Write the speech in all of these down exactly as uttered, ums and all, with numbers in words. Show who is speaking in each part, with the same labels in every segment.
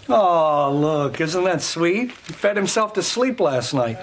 Speaker 1: Oh, look, isn't that sweet? He fed himself to sleep last night.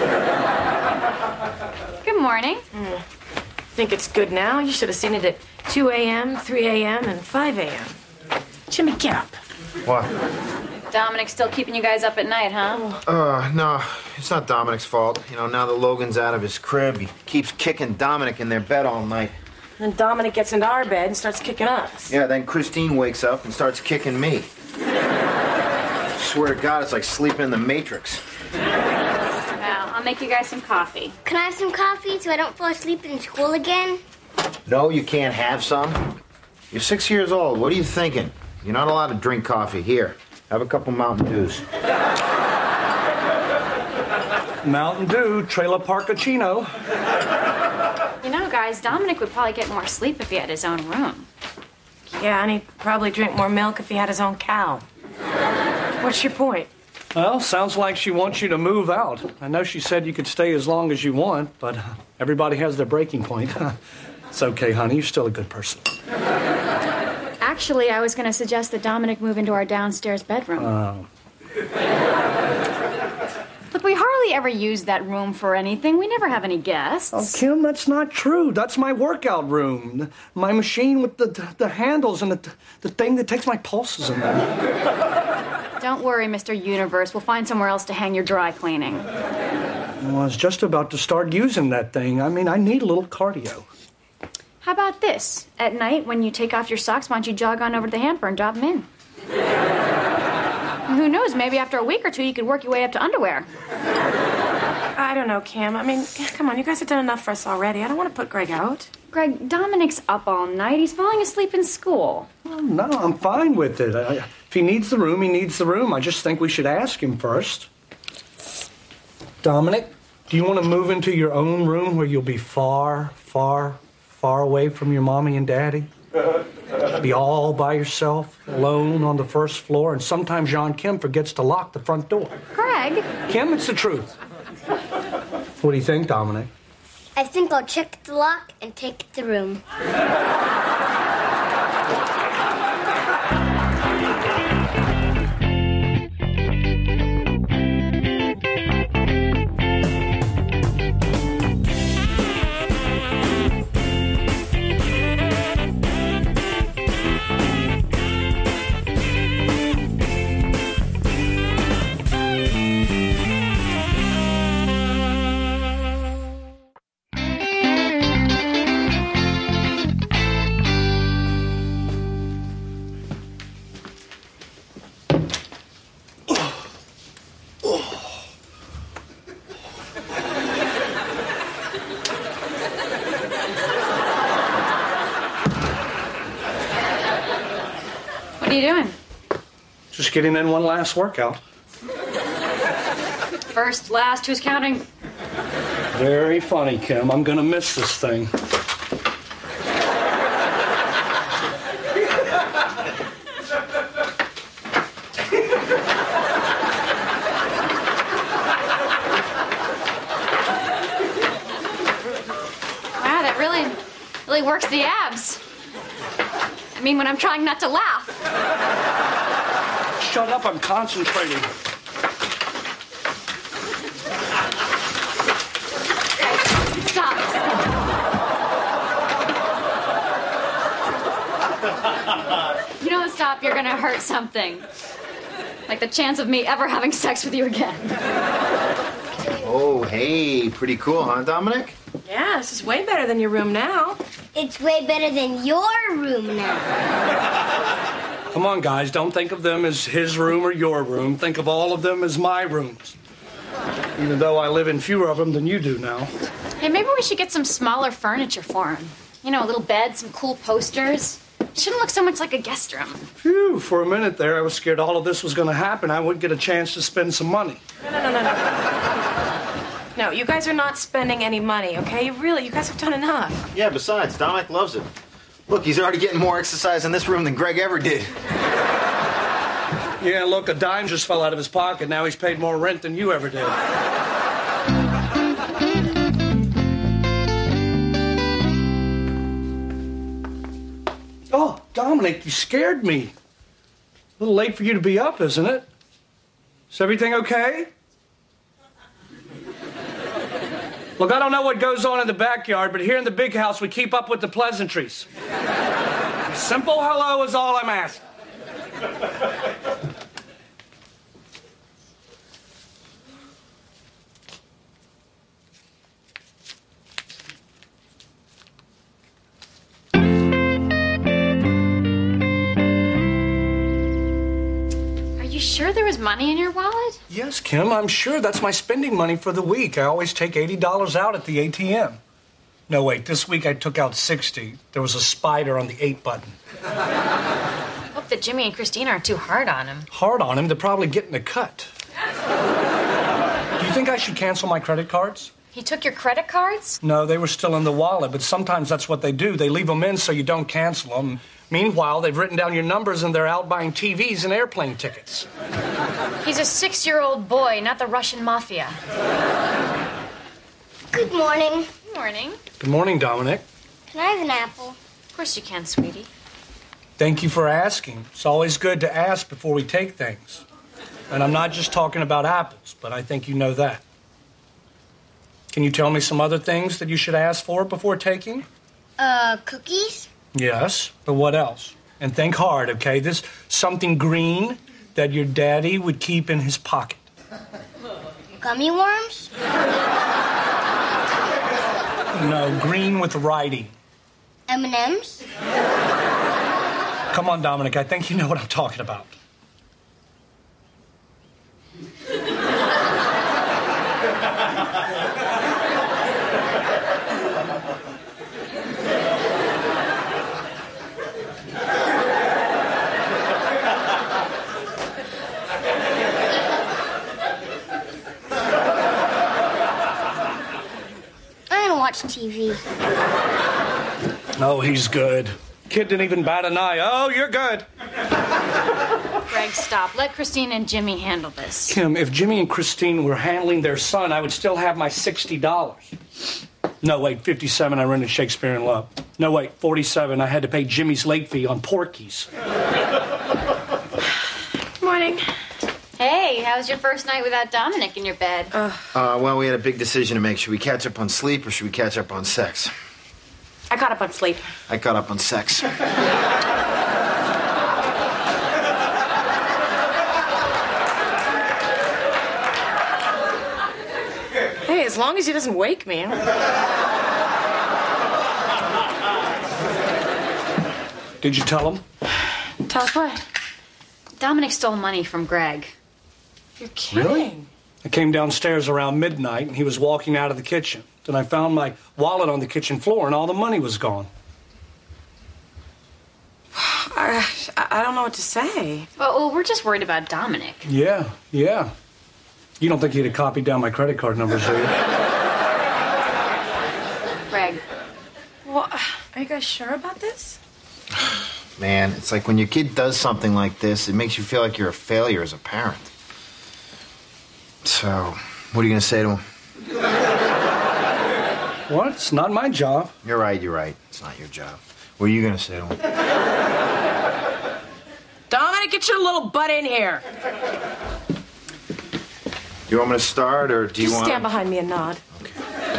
Speaker 2: Good morning.
Speaker 3: Mm. Think it's good now? You should have seen it at two a m, three a m, and five a m Jimmy, get up.
Speaker 4: What?
Speaker 2: Dominic's still keeping you guys up at night, huh?
Speaker 4: Uh, no, it's not Dominic's fault. You know, now that Logan's out of his crib, he keeps kicking Dominic in their bed all night.
Speaker 3: Then Dominic gets into our bed and starts kicking us.
Speaker 4: Yeah, then Christine wakes up and starts kicking me. I swear to God, it's like sleeping in the Matrix.
Speaker 2: Well, I'll make you guys some coffee.
Speaker 5: Can I have some coffee so I don't fall asleep in school again?
Speaker 4: No, you can't have some. You're six years old. What are you thinking? You're not allowed to drink coffee. Here, have a couple Mountain Dews.
Speaker 1: Mountain Dew, Trailer Parkachino.
Speaker 2: You know, guys, Dominic would probably get more sleep if he had his own room.
Speaker 3: Yeah, and he'd probably drink more milk if he had his own cow. What's your point?
Speaker 1: Well, sounds like she wants you to move out. I know she said you could stay as long as you want, but everybody has their breaking point. It's okay, honey. You're still a good person.
Speaker 2: Actually, I was going to suggest that Dominic move into our downstairs bedroom.
Speaker 1: Oh.
Speaker 2: Look, we hardly ever use that room for anything. We never have any guests.
Speaker 1: Oh, Kim, that's not true. That's my workout room. My machine with the the handles and the, the thing that takes my pulses in there.
Speaker 2: Don't worry, Mister Universe. We'll find somewhere else to hang your dry cleaning.
Speaker 1: Well, I was just about to start using that thing. I mean, I need a little cardio.
Speaker 2: How about this? At night, when you take off your socks, why don't you jog on over to the hamper and drop them in? Who knows? Maybe after a week or two, you could work your way up to underwear.
Speaker 3: I don't know, Kim. I mean, come on, you guys have done enough for us already. I don't want to put Greg out.
Speaker 2: Greg, Dominic's up all night. He's falling asleep in school.
Speaker 1: Well, no, I'm fine with it. I, if he needs the room, he needs the room. I just think we should ask him first. Dominic, do you want to move into your own room where you'll be far, far, far away from your mommy and daddy? Be all by yourself, alone on the first floor, and sometimes Jean Kim forgets to lock the front door.
Speaker 2: Greg!
Speaker 1: Kim, it's the truth. What do you think, Dominic?
Speaker 5: I think I'll check the lock and take the room.
Speaker 2: What are you doing?
Speaker 1: Just getting in one last workout.
Speaker 2: First, last, who's counting?
Speaker 1: Very funny, Kim. I'm gonna miss this thing.
Speaker 2: Wow, that really, really works the abs. I mean, when I'm trying not to laugh.
Speaker 1: Shut up, I'm concentrating.
Speaker 2: Stop. You don't stop, you're gonna hurt something. Like the chance of me ever having sex with you again.
Speaker 4: Oh, hey, pretty cool, huh, Dominic?
Speaker 3: Yeah, this is way better than your room now.
Speaker 5: It's way better than your room now.
Speaker 1: Come on, guys, don't think of them as his room or your room. Think of all of them as my rooms. Even though I live in fewer of them than you do now.
Speaker 2: Hey, maybe we should get some smaller furniture for him. You know, a little bed, some cool posters. It shouldn't look so much like a guest room.
Speaker 1: Phew, for a minute there, I was scared all of this was going to happen. I would get a chance to spend some money.
Speaker 3: No, no, no, no, no. No, you guys are not spending any money, okay? You really, you guys have done enough.
Speaker 4: Yeah, besides, Dominic loves it. Look, he's already getting more exercise in this room than Greg ever did.
Speaker 1: Yeah, look, a dime just fell out of his pocket. Now he's paid more rent than you ever did. Oh, Dominic, you scared me. little late for you to be up, isn't it? Is everything okay? Look, I don't know what goes on in the backyard, but here in the big house, we keep up with the pleasantries. Simple hello is all I'm asking.
Speaker 2: Are you sure there was money in your wallet?
Speaker 1: Yes, Kim, I'm sure that's my spending money for the week. I always take eighty dollars out at the A T M. No, wait, this week I took out sixty. There was a spider on the eight button.
Speaker 2: Hope that Jimmy and Christine aren't too hard on him.
Speaker 1: Hard on him, they're probably getting a cut. Do you think I should cancel my credit cards?
Speaker 2: He took your credit cards?
Speaker 1: No, they were still in the wallet, but sometimes that's what they do. They leave them in so you don't cancel them. Meanwhile, they've written down your numbers and they're out buying T Vs and airplane tickets.
Speaker 2: He's a six-year-old boy, not the Russian mafia.
Speaker 5: Good morning.
Speaker 2: Good morning.
Speaker 1: Good morning, Dominic.
Speaker 5: Can I have an apple?
Speaker 2: Of course you can, sweetie.
Speaker 1: Thank you for asking. It's always good to ask before we take things. And I'm not just talking about apples, but I think you know that. Can you tell me some other things that you should ask for before taking?
Speaker 5: Uh, cookies?
Speaker 1: Yes, but what else? And think hard, okay? This something green that your daddy would keep in his pocket.
Speaker 5: Gummy worms?
Speaker 1: No, green with writing.
Speaker 5: M and M's?
Speaker 1: Come on, Dominic, I think you know what I'm talking about.
Speaker 5: I don't watch T V.
Speaker 1: Oh, he's good. Kid didn't even bat an eye. Oh, you're good.
Speaker 2: Greg, stop. Let Christine and Jimmy handle this.
Speaker 1: Kim, if Jimmy and Christine were handling their son, I would still have my sixty dollars. No, wait, fifty-seven, I rented Shakespeare in Love. No, wait, forty-seven, I had to pay Jimmy's late fee on Porky's.
Speaker 3: Morning.
Speaker 2: Hey, how was your first night without Dominic in your bed?
Speaker 4: Uh, well, we had a big decision to make. Should we catch up on sleep or should we catch up on sex?
Speaker 3: I caught up on sleep.
Speaker 4: I caught up on sex.
Speaker 3: Hey, as long as he doesn't wake me.
Speaker 1: Did you tell him?
Speaker 3: Tell us what?
Speaker 2: Dominic stole money from Greg.
Speaker 3: You're kidding.
Speaker 1: I came downstairs around midnight, and he was walking out of the kitchen. Then I found my wallet on the kitchen floor, and all the money was gone.
Speaker 3: I, I don't know what to say.
Speaker 2: Well, well, we're just worried about Dominic.
Speaker 1: Yeah, yeah. You don't think he'd have copied down my credit card numbers, do you?
Speaker 2: Greg.
Speaker 3: Well, are you guys sure about this?
Speaker 4: Man, it's like when your kid does something like this, it makes you feel like you're a failure as a parent. So, what are you going to say to him?
Speaker 1: What? It's not my job.
Speaker 4: You're right, you're right. It's not your job. What are you going to say to him?
Speaker 3: Dominic, get your little butt in here.
Speaker 4: You want me to start, or do you
Speaker 3: Just
Speaker 4: want...
Speaker 3: stand behind me and nod.
Speaker 4: Okay.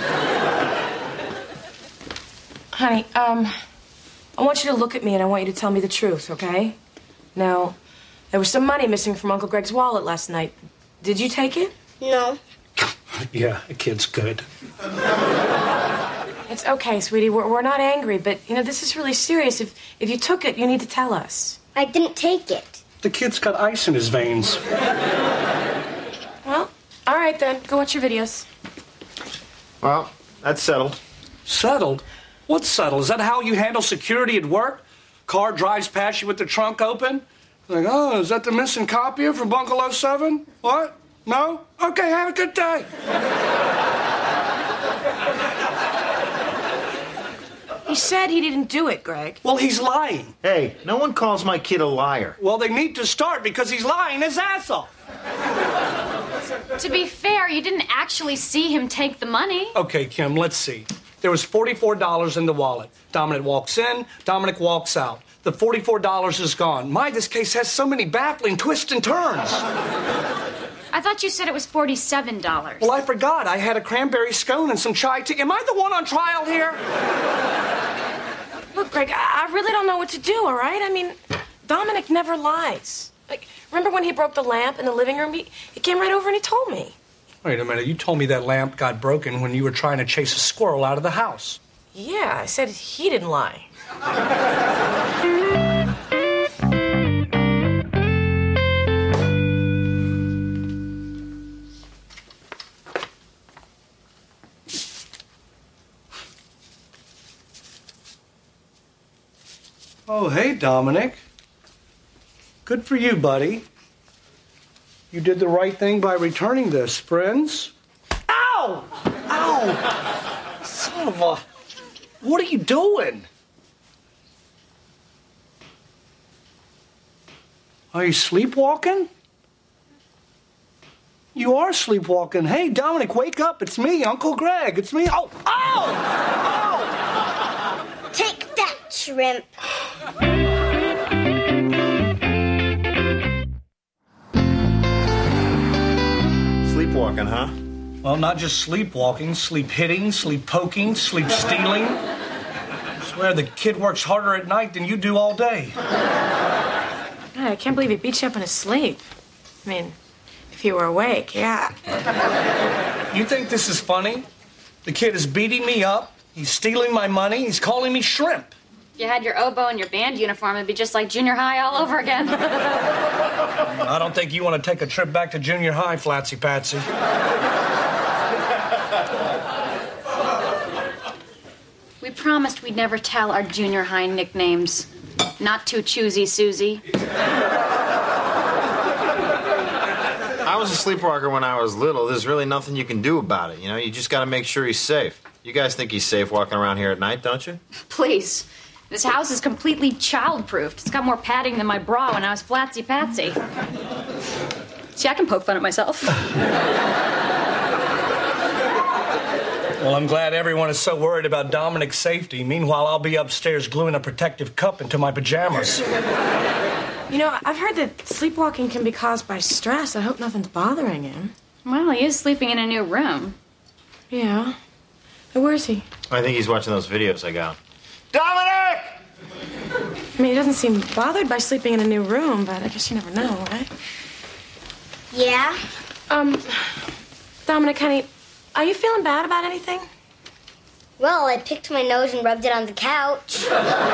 Speaker 3: Honey, um, I want you to look at me and I want you to tell me the truth, okay? Now, there was some money missing from Uncle Greg's wallet last night. Did you take it?
Speaker 5: No.
Speaker 1: Yeah, the kid's good.
Speaker 3: It's okay, sweetie. We're, we're not angry, but, you know, this is really serious. If, if you took it, you need to tell us.
Speaker 5: I didn't take it.
Speaker 1: The kid's got ice in his veins.
Speaker 3: Well, all right then. Go watch your videos.
Speaker 4: Well, that's settled.
Speaker 1: Settled? What's settled? Is that how you handle security at work? Car drives past you with the trunk open? Like, oh, is that the missing copier from Bungalow seven? What? No? Okay, have a good day.
Speaker 3: He said he didn't do it, Greg.
Speaker 1: Well, he's lying.
Speaker 4: Hey, no one calls my kid a liar.
Speaker 1: Well, they need to start because he's lying his ass off.
Speaker 2: To be fair, you didn't actually see him take the money.
Speaker 1: Okay, Kim, let's see. There was forty-four dollars in the wallet. Dominic walks in, Dominic walks out. The forty-four dollars is gone. My, this case has so many baffling twists and turns.
Speaker 2: I thought you said it was forty-seven dollars.
Speaker 1: Well, I forgot. I had a cranberry scone and some chai tea. Am I the one on trial here?
Speaker 3: Look, Greg, I I really don't know what to do, all right? I mean, Dominic never lies. Like, remember when he broke the lamp in the living room? He, he came right over and he told me.
Speaker 1: Wait a minute. You told me that lamp got broken when you were trying to chase a squirrel out of the house.
Speaker 3: Yeah, I said he didn't lie.
Speaker 1: Oh, hey, Dominic. Good for you, buddy. You did the right thing by returning this, friends. Ow! Ow! Son of a... What are you doing? Are you sleepwalking? You are sleepwalking. Hey, Dominic, wake up. It's me, Uncle Greg. It's me. Oh! Oh! Oh!
Speaker 5: Take that, shrimp.
Speaker 4: Sleepwalking, huh?
Speaker 1: Well, not just sleepwalking, sleep hitting, sleep poking, sleep stealing. I swear the kid works harder at night than you do all day.
Speaker 3: God, I can't believe he beat you up in his sleep. I mean, if you were awake, yeah.
Speaker 1: You think this is funny? The kid is beating me up. He's stealing my money. He's calling me shrimp.
Speaker 2: If you had your oboe and your band uniform, it'd be just like junior high all over again.
Speaker 1: I don't think you want to take a trip back to junior high, Flatsy Patsy.
Speaker 2: We promised we'd never tell our junior high nicknames. Not too choosy, Susie.
Speaker 4: I was a sleepwalker when I was little. There's really nothing you can do about it. You know, you just got to make sure he's safe. You guys think he's safe walking around here at night, don't you?
Speaker 2: Please. This house is completely child-proofed. It's got more padding than my bra when I was Flatsy Patsy. See, I can poke fun at myself.
Speaker 1: Well, I'm glad everyone is so worried about Dominic's safety. Meanwhile, I'll be upstairs gluing a protective cup into my pajamas.
Speaker 3: You know, I've heard that sleepwalking can be caused by stress. I hope nothing's bothering him.
Speaker 2: Well, he is sleeping in a new room.
Speaker 3: Yeah. But where is he?
Speaker 4: I think he's watching those videos I got. Dominic!
Speaker 3: I mean, he doesn't seem bothered by sleeping in a new room, but I guess you never know, right?
Speaker 5: Yeah?
Speaker 3: Um, Dominic, honey, are you feeling bad about anything?
Speaker 5: Well, I picked my nose and rubbed it on the couch.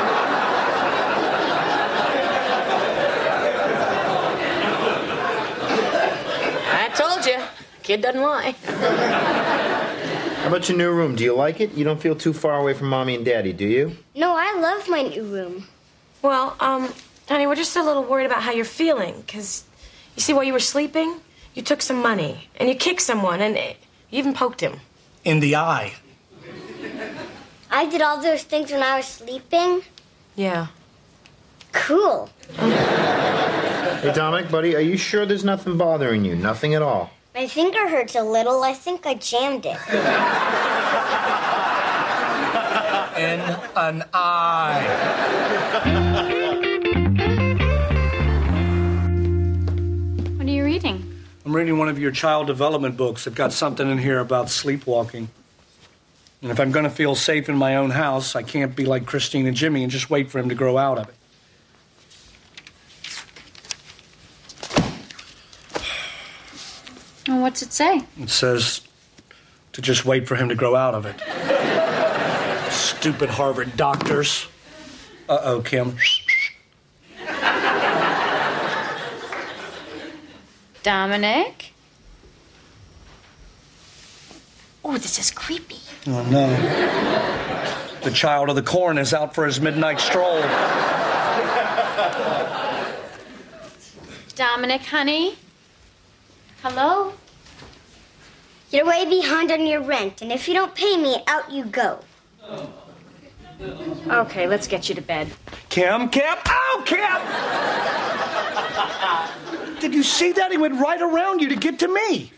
Speaker 3: I told you. Kid doesn't lie.
Speaker 4: How about your new room? Do you like it? You don't feel too far away from Mommy and Daddy, do you?
Speaker 5: No, I love my new room.
Speaker 3: Well, um, honey, we're just a little worried about how you're feeling, because, you see, while you were sleeping, you took some money, and you kicked someone, and you even poked him.
Speaker 1: In the eye.
Speaker 5: I did all those things when I was sleeping.
Speaker 3: Yeah.
Speaker 5: Cool.
Speaker 4: Hey, Dominic, buddy, are you sure there's nothing bothering you? Nothing at all?
Speaker 5: My finger hurts a little. I think I jammed it.
Speaker 1: In an eye.
Speaker 2: What are you reading?
Speaker 1: I'm reading one of your child development books. I've got something in here about sleepwalking. And if I'm going to feel safe in my own house, I can't be like Christine and Jimmy and just wait for him to grow out of it.
Speaker 2: Well, what's it say?
Speaker 1: It says to just wait for him to grow out of it. Stupid Harvard doctors. Uh-oh, Kim.
Speaker 2: Dominic? Oh, this is creepy.
Speaker 1: Oh, no. The child of the corn is out for his midnight stroll.
Speaker 2: Dominic, honey? Hello?
Speaker 5: You're way behind on your rent, and if you don't pay me, out you go.
Speaker 2: Okay, let's get you to bed.
Speaker 1: Kim, Kim, ow, Kim! Did you see that? He went right around you to get to me.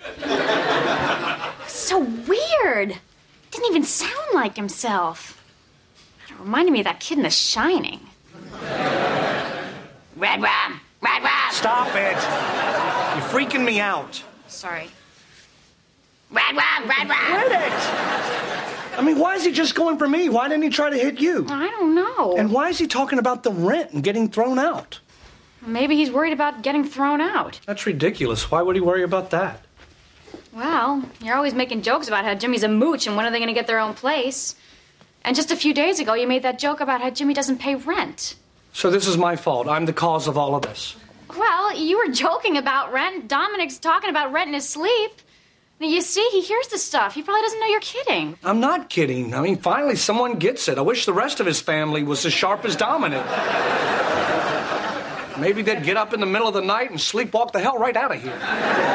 Speaker 2: So weird. Didn't even sound like himself. It reminded me of that kid in The Shining. Red rum! Red rum!
Speaker 1: Stop it. You're freaking me out.
Speaker 2: Sorry. Red rum! Red rum!
Speaker 1: Quit it. I mean, why is he just going for me? Why didn't he try to hit you?
Speaker 2: I don't know.
Speaker 1: And why is he talking about the rent and getting thrown out?
Speaker 2: Maybe he's worried about getting thrown out.
Speaker 1: That's ridiculous. Why would he worry about that?
Speaker 2: Well, you're always making jokes about how Jimmy's a mooch and when are they going to get their own place? And just a few days ago, you made that joke about how Jimmy doesn't pay rent.
Speaker 1: So this is my fault. I'm the cause of all of this.
Speaker 2: Well, you were joking about rent. Dominic's talking about rent in his sleep. You see, he hears the stuff. He probably doesn't know you're kidding.
Speaker 1: I'm not kidding. I mean, finally, someone gets it. I wish the rest of his family was as sharp as Dominic. Maybe they'd get up in the middle of the night and sleepwalk the hell right out of here.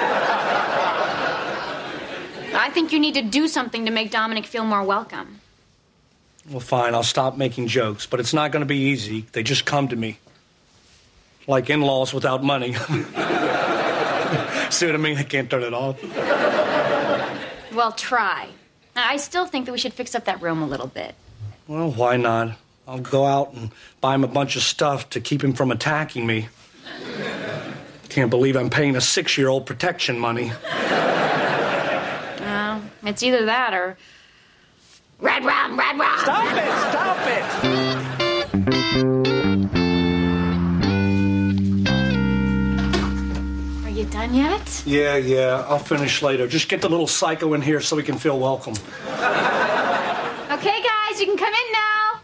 Speaker 2: I think you need to do something to make Dominic feel more welcome.
Speaker 1: Well, fine, I'll stop making jokes, but it's not going to be easy. They just come to me. Like in-laws without money. See what I mean? I can't turn it off.
Speaker 2: Well, try. I still think that we should fix up that room a little bit.
Speaker 1: Well, why not? I'll go out and buy him a bunch of stuff to keep him from attacking me. Can't believe I'm paying a six-year-old protection money.
Speaker 2: Well, it's either that or... Red rum! Red rum!
Speaker 1: Stop it! Stop it!
Speaker 2: Are you done yet?
Speaker 1: Yeah, yeah, I'll finish later. Just get the little psycho in here so we can feel welcome.
Speaker 2: Okay, guys, you can come in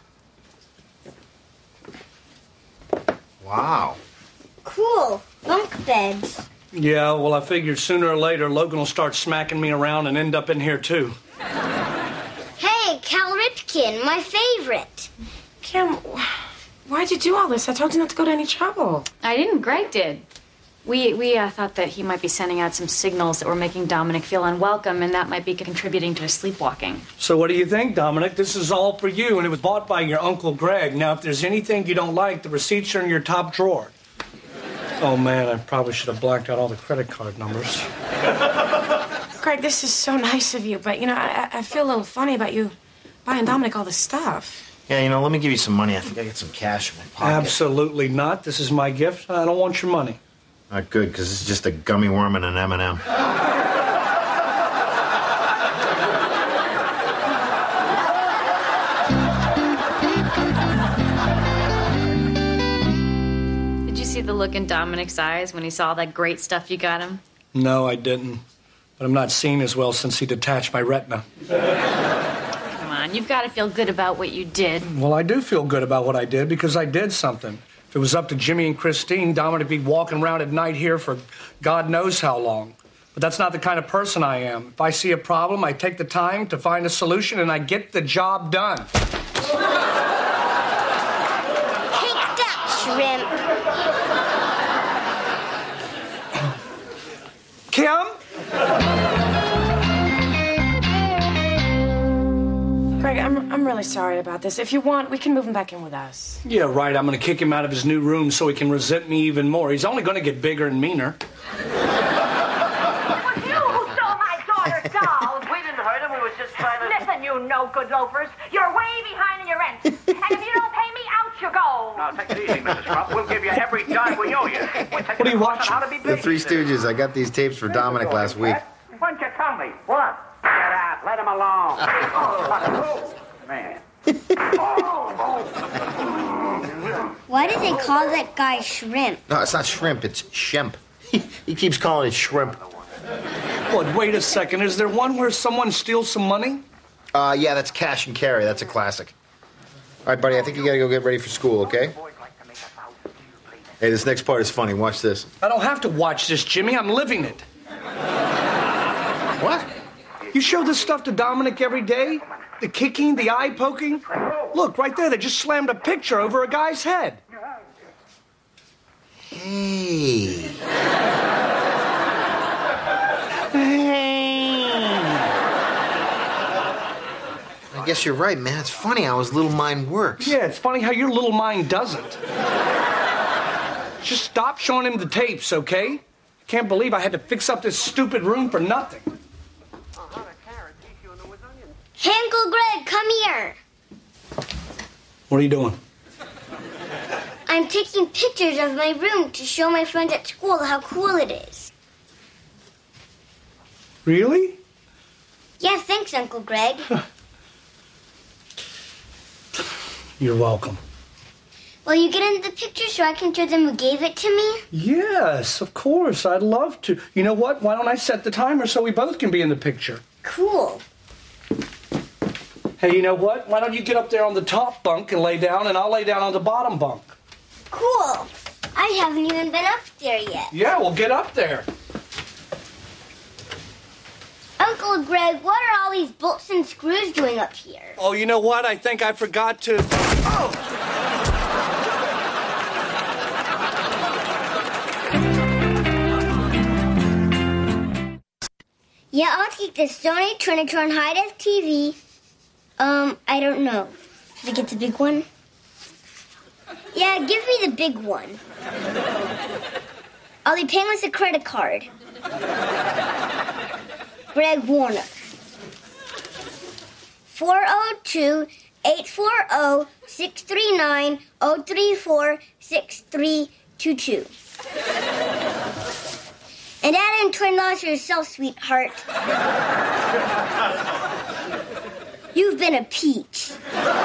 Speaker 2: now.
Speaker 4: Wow.
Speaker 5: Cool. Bunk beds.
Speaker 1: Yeah, well, I figured sooner or later Logan will start smacking me around and end up in here, too.
Speaker 5: Hey, Cal Ripken, my favorite.
Speaker 3: Kim, why'd you do all this? I told you not to go to any trouble.
Speaker 2: I didn't. Greg did. We we uh, thought that he might be sending out some signals that were making Dominic feel unwelcome, and that might be contributing to his sleepwalking.
Speaker 1: So what do you think, Dominic? This is all for you, and it was bought by your Uncle Greg. Now, if there's anything you don't like, the receipts are in your top drawer. Oh, man, I probably should have blacked out all the credit card numbers.
Speaker 3: Greg, this is so nice of you, but, you know, I, I feel a little funny about you buying Dominic all this stuff.
Speaker 4: Yeah, you know, let me give you some money. I think I got some cash in my pocket.
Speaker 1: Absolutely not. This is my gift. I don't want your money.
Speaker 4: Not good, because it's just a gummy worm and an M and M.
Speaker 2: Did you see the look in Dominic's eyes when he saw all that great stuff you got him?
Speaker 1: No, I didn't. But I'm not seeing as well since he detached my retina.
Speaker 2: Come on, you've got to feel good about what you did.
Speaker 1: Well, I do feel good about what I did because I did something. If it was up to Jimmy and Christine, Dominic would be walking around at night here for God knows how long. But that's not the kind of person I am. If I see a problem, I take the time to find a solution and I get the job done.
Speaker 5: Take that, shrimp.
Speaker 1: Kim?
Speaker 3: Greg, I'm, I'm really sorry about this. If you want, we can move him back in with us.
Speaker 1: Yeah, right. I'm going to kick him out of his new room so he can resent me even more. He's only going to get bigger and meaner.
Speaker 6: It was you who stole my daughter's dolls.
Speaker 7: We didn't hurt him. We was just trying to...
Speaker 6: Listen, you no-good loafers. You're way behind in your rent. And if you don't pay me, out you go.
Speaker 7: Now, take it easy, Missus Crump. We'll give you every dime we owe you.
Speaker 1: What are you watching?
Speaker 7: How to be
Speaker 4: The Three Stooges. I got these tapes for Dominic last week.
Speaker 7: Why don't you tell me? What? Get out. Let him alone. Oh, man.
Speaker 5: Why do they call that guy Shrimp?
Speaker 4: No, it's not shrimp. It's shemp. He keeps calling it shrimp.
Speaker 1: What, wait a second. Is there one where someone steals some money?
Speaker 4: Uh, yeah, that's Cash and Carry. That's a classic. All right, buddy, I think you gotta go get ready for school, okay? Hey, this next part is funny. Watch this.
Speaker 1: I don't have to watch this, Jimmy. I'm living it.
Speaker 4: What?
Speaker 1: You show this stuff to Dominic every day? The kicking, the eye poking? Look, right there, they just slammed a picture over a guy's head.
Speaker 4: Hey.
Speaker 1: Hey.
Speaker 4: I guess you're right, man. It's funny how his little mind works.
Speaker 1: Yeah, it's funny how your little mind doesn't. Just stop showing him the tapes, okay? I can't believe I had to fix up this stupid room for nothing.
Speaker 5: Hey, Uncle Greg, come here.
Speaker 1: What are you doing?
Speaker 5: I'm taking pictures of my room to show my friends at school how cool it is.
Speaker 1: Really?
Speaker 5: Yeah, thanks, Uncle Greg.
Speaker 1: You're welcome.
Speaker 5: Will you get into the picture so I can show them who gave it to me?
Speaker 1: Yes, of course. I'd love to. You know what? Why don't I set the timer so we both can be in the picture?
Speaker 5: Cool.
Speaker 1: Hey, you know what? Why don't you get up there on the top bunk and lay down, and I'll lay down on the bottom bunk.
Speaker 5: Cool. I haven't even been up there yet.
Speaker 1: Yeah, well, get up there.
Speaker 5: Uncle Greg, what are all these bolts and screws doing up here?
Speaker 1: Oh, you know what? I think I forgot to... Oh!
Speaker 5: Yeah, I'll take the Sony Trinitron high-def T V. Um, I don't know. Should I get the big one? Yeah, give me the big one. I'll be paying with a credit card. Greg Warner. four oh two, eight four oh, six three nine, oh three four, six three two two. And add in twenty dollars for yourself, sweetheart. You've been a peach.